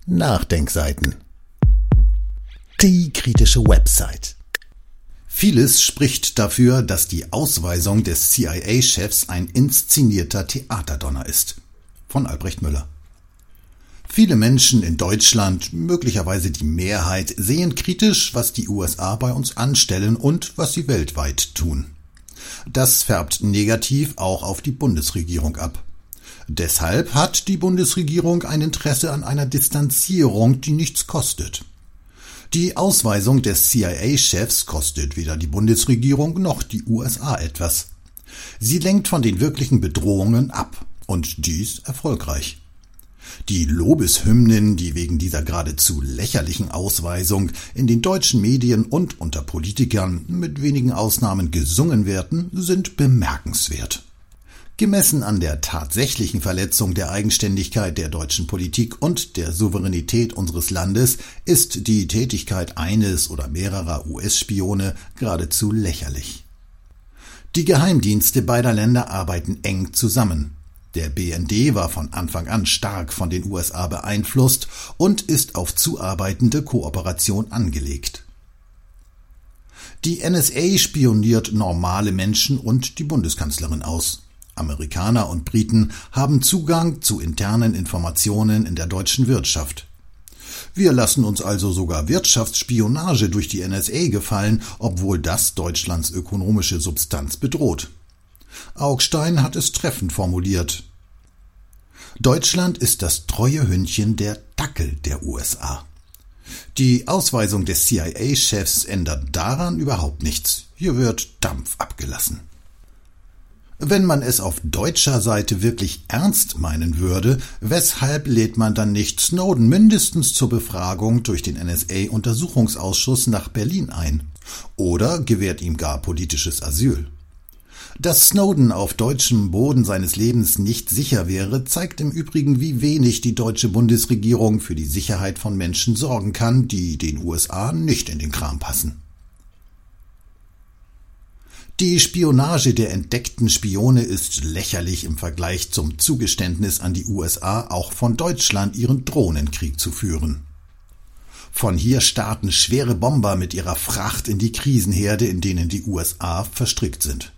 Nachdenkseiten. Die kritische Website. Vieles spricht dafür, dass die Ausweisung des CIA-Chefs ein inszenierter Theaterdonner ist. Von Albrecht Müller. Viele Menschen in Deutschland, möglicherweise die Mehrheit, sehen kritisch, was die USA bei uns anstellen und was sie weltweit tun. Das färbt negativ auch auf die Bundesregierung ab. Deshalb hat die Bundesregierung ein Interesse an einer Distanzierung, die nichts kostet. Die Ausweisung des CIA-Chefs kostet weder die Bundesregierung noch die USA etwas. Sie lenkt von den wirklichen Bedrohungen ab, und dies erfolgreich. Die Lobeshymnen, die wegen dieser geradezu lächerlichen Ausweisung in den deutschen Medien und unter Politikern mit wenigen Ausnahmen gesungen werden, sind bemerkenswert. Gemessen an der tatsächlichen Verletzung der Eigenständigkeit der deutschen Politik und der Souveränität unseres Landes ist die Tätigkeit eines oder mehrerer US-Spione geradezu lächerlich. Die Geheimdienste beider Länder arbeiten eng zusammen. Der BND war von Anfang an stark von den USA beeinflusst und ist auf zuarbeitende Kooperation angelegt. Die NSA spioniert normale Menschen und die Bundeskanzlerin aus. Amerikaner und Briten haben Zugang zu internen Informationen in der deutschen Wirtschaft. Wir lassen uns also sogar Wirtschaftsspionage durch die NSA gefallen, obwohl das Deutschlands ökonomische Substanz bedroht. Augstein hat es treffend formuliert. Deutschland ist das treue Hündchen der Dackel der USA. Die Ausweisung des CIA-Chefs ändert daran überhaupt nichts. Hier wird Dampf abgelassen. Wenn man es auf deutscher Seite wirklich ernst meinen würde, weshalb lädt man dann nicht Snowden mindestens zur Befragung durch den NSA-Untersuchungsausschuss nach Berlin ein? Oder gewährt ihm gar politisches Asyl? Dass Snowden auf deutschem Boden seines Lebens nicht sicher wäre, zeigt im Übrigen, wie wenig die deutsche Bundesregierung für die Sicherheit von Menschen sorgen kann, die den USA nicht in den Kram passen. Die Spionage der entdeckten Spione ist lächerlich im Vergleich zum Zugeständnis an die USA, auch von Deutschland ihren Drohnenkrieg zu führen. Von hier starten schwere Bomber mit ihrer Fracht in die Krisenherde, in denen die USA verstrickt sind.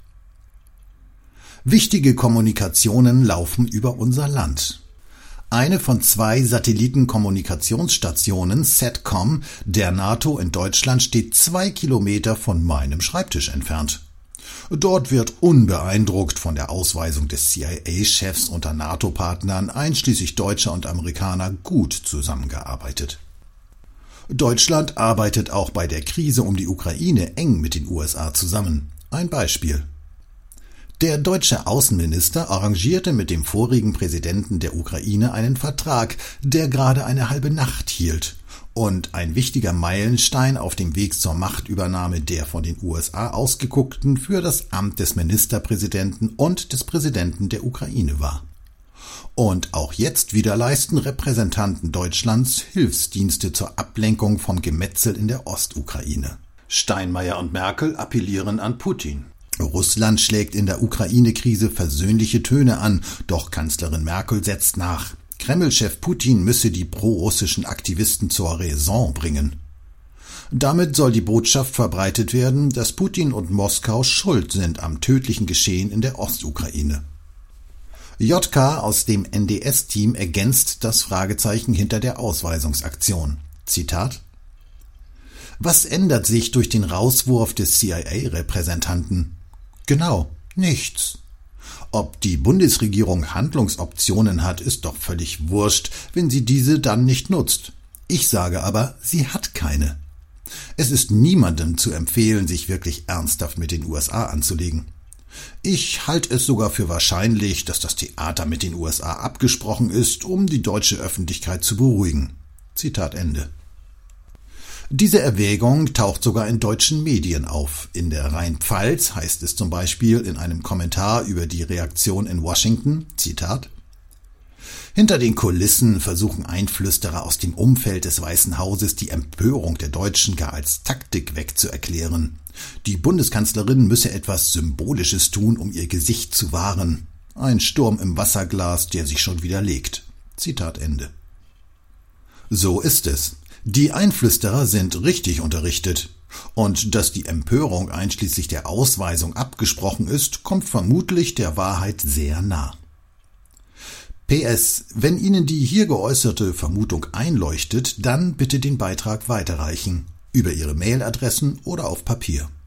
Wichtige Kommunikationen laufen über unser Land. Eine von 2 Satellitenkommunikationsstationen, SATCOM, der NATO in Deutschland steht 2 Kilometer von meinem Schreibtisch entfernt. Dort wird unbeeindruckt von der Ausweisung des CIA-Chefs unter NATO-Partnern, einschließlich Deutscher und Amerikaner, gut zusammengearbeitet. Deutschland arbeitet auch bei der Krise um die Ukraine eng mit den USA zusammen. Ein Beispiel. Der deutsche Außenminister arrangierte mit dem vorigen Präsidenten der Ukraine einen Vertrag, der gerade eine halbe Nacht hielt. Und ein wichtiger Meilenstein auf dem Weg zur Machtübernahme der von den USA ausgeguckten für das Amt des Ministerpräsidenten und des Präsidenten der Ukraine war. Und auch jetzt wieder leisten Repräsentanten Deutschlands Hilfsdienste zur Ablenkung vom Gemetzel in der Ostukraine. Steinmeier und Merkel appellieren an Putin. Russland schlägt in der Ukraine-Krise versöhnliche Töne an, doch Kanzlerin Merkel setzt nach. Kreml-Chef Putin müsse die pro-russischen Aktivisten zur Raison bringen. Damit soll die Botschaft verbreitet werden, dass Putin und Moskau schuld sind am tödlichen Geschehen in der Ostukraine. JK aus dem NDS-Team ergänzt das Fragezeichen hinter der Ausweisungsaktion. Zitat: Was ändert sich durch den Rauswurf des CIA-Repräsentanten? Genau, nichts. Ob die Bundesregierung Handlungsoptionen hat, ist doch völlig wurscht, wenn sie diese dann nicht nutzt. Ich sage aber, sie hat keine. Es ist niemandem zu empfehlen, sich wirklich ernsthaft mit den USA anzulegen. Ich halte es sogar für wahrscheinlich, dass das Theater mit den USA abgesprochen ist, um die deutsche Öffentlichkeit zu beruhigen. Zitat Ende. Diese Erwägung taucht sogar in deutschen Medien auf. In der Rheinpfalz heißt es zum Beispiel in einem Kommentar über die Reaktion in Washington, Zitat: Hinter den Kulissen versuchen Einflüsterer aus dem Umfeld des Weißen Hauses die Empörung der Deutschen gar als Taktik wegzuerklären. Die Bundeskanzlerin müsse etwas Symbolisches tun, um ihr Gesicht zu wahren. Ein Sturm im Wasserglas, der sich schon wieder legt. Zitat Ende. So ist es. Die Einflüsterer sind richtig unterrichtet. Und dass die Empörung einschließlich der Ausweisung abgesprochen ist, kommt vermutlich der Wahrheit sehr nah. PS: Wenn Ihnen die hier geäußerte Vermutung einleuchtet, dann bitte den Beitrag weiterreichen, über Ihre Mailadressen oder auf Papier.